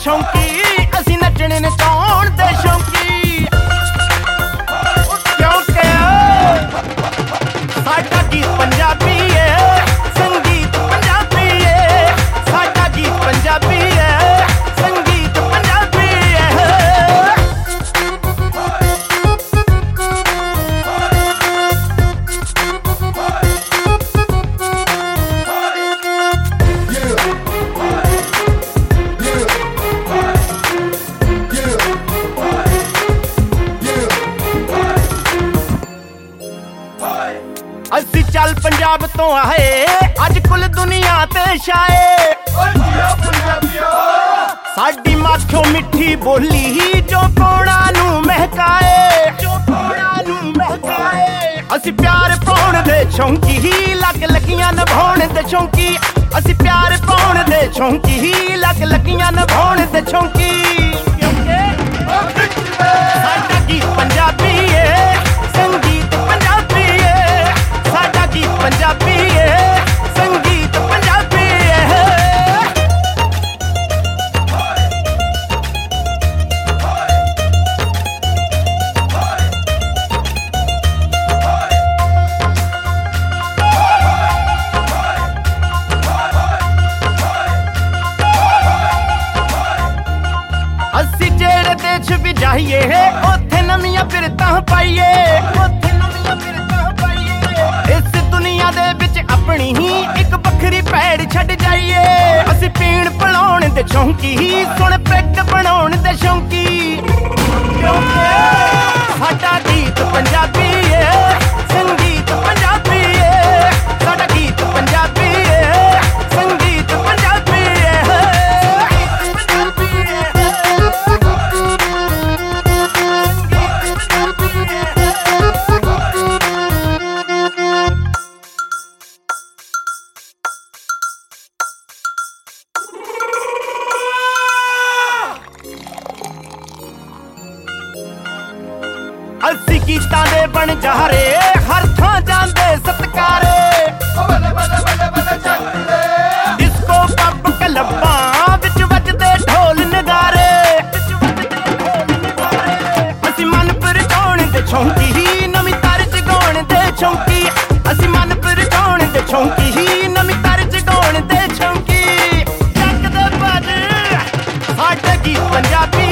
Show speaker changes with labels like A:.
A: ਸ਼ੌਂਕੀ ਅਸੀਂ ਨੱਚਣੇ ਨਚਾਉਣ ਦੇ ਸ਼ੌਂਕੀ ਕਿਉਂਕਿ ਸਾਡਾ ਗੀਤ ਪੰਜਾਬੀ ਏ ਸੰਗੀਤ ਪੰਜਾਬੀ ਏ ਸਾਡਾ ਗੀਤ ਪੰਜਾਬੀ ਏ ਸੰਗੀਤ ਪੰਜਾਬੀ ਏ ਅਸੀਂ ਚੱਲ ਪੰਜਾਬ ਤੋਂ ਆਏ ਅੱਜ ਕੁੱਲ ਦੁਨੀਆ ਤੇ ਛਾਏ ਸਾਡੀ ਮਾਥੋਂ ਮਿੱਠੀ ਬੋਲੀ ਜੋ ਕੋਣਾਂ ਨੂੰ ਮਹਿਕਾਏ ਅਸੀਂ ਪਿਆਰ ਪਾਉਣ ਦੇ ਸ਼ੌਂਕੀ ਲੱਗ ਲੱਗੀਆਂ ਨਿਭਾਉਣ ਦੇ ਸ਼ੌਂਕੀ ਅਸੀਂ ਪਿਆਰ ਪਾਉਣ ਦੇ ਸ਼ੌਂਕੀ ਲੱਗ ਲੱਗੀਆਂ ਨਿਭਾਉਣ ਦੇ ਸ਼ੌਂਕੀ ਸਾਡਾ ਗੀਤ ਪੰਜਾਬੀ ਏ ਸੰਗੀਤ ਪੰਜਾਬੀ ਏ ਸਾਡਾ ਗੀਤ ਪੰਜਾਬੀ ਏ ਸੰਗੀਤ ਪੰਜਾਬੀ ਏ ਅਸੀਂ ਜਿਹੜੇ ਦੇਸ਼ ਵੀ ਜਾਈਏ ਉੱਥੇ ਨਵੀਆਂ ਬਿਰਤਾਂ ਪਾਈਏ ਇਸ ਦੁਨੀਆ ਦੇ ਵਿੱਚ ਆਪਣੀ ਹੀ ਇੱਕ ਵੱਖਰੀ ਭੈੜ ਛੱਡ ਜਾਈਏ ਅਸੀਂ ਪੀਣ ਪਿਲਾਉਣ ਦੇ ਸ਼ੌਂਕੀ ਸੁਣ ਪੈਗ ਬਣਾਉਣ ਦੇ ਸ਼ੌਂਕੀ ਕਿਉਂਕਿ ਸਾਡਾ ਗੀਤ ਪੰਜਾਬੀ ਏ ਸੰਗੀਤ ਪੰਜਾਬੀ ਏ ਸਾਡਾ ਗੀਤ ਪੰਜਾਬੀ ਏ ਸੰਗੀਤ ਪੰਜਾਬੀ ਏ ਅਸੀਂ ਗੀਤਾਂ ਦੇ ਬਣ ਜਾਰੇ ਹਰ ਥਾਂ ਜਾਂਦੇ ਸਤਕਾਰੇ ਡਿਸਕੋ ਪੱਬ ਕਲੱਬਾਂ ਵਿੱਚ ਵੱਜਦੇ ਢੋਲ ਨਗਾਰੇ ਅਸੀਂ ਮਨ ਪਰਚਾਉਣ ਦੇ ਸ਼ੌਂਕੀ ਨਵੀਂ ਤਰਜ਼ ਗਾਉਣ ਦੇ ਸ਼ੌਂਕੀ ਅਸੀਂ ਮਨ ਪਰਚਾਉਣ ਦੇ ਸ਼ੌਂਕੀ ਨਵੀਂ ਤਰਜ਼ ਗਾਉਣ ਦੇ ਸ਼ੌਂਕੀ ਚੱਕ ਦੇ ਵੱਜ ਸਾਡੇ ਗੀਤ ਪੰਜਾਬੀ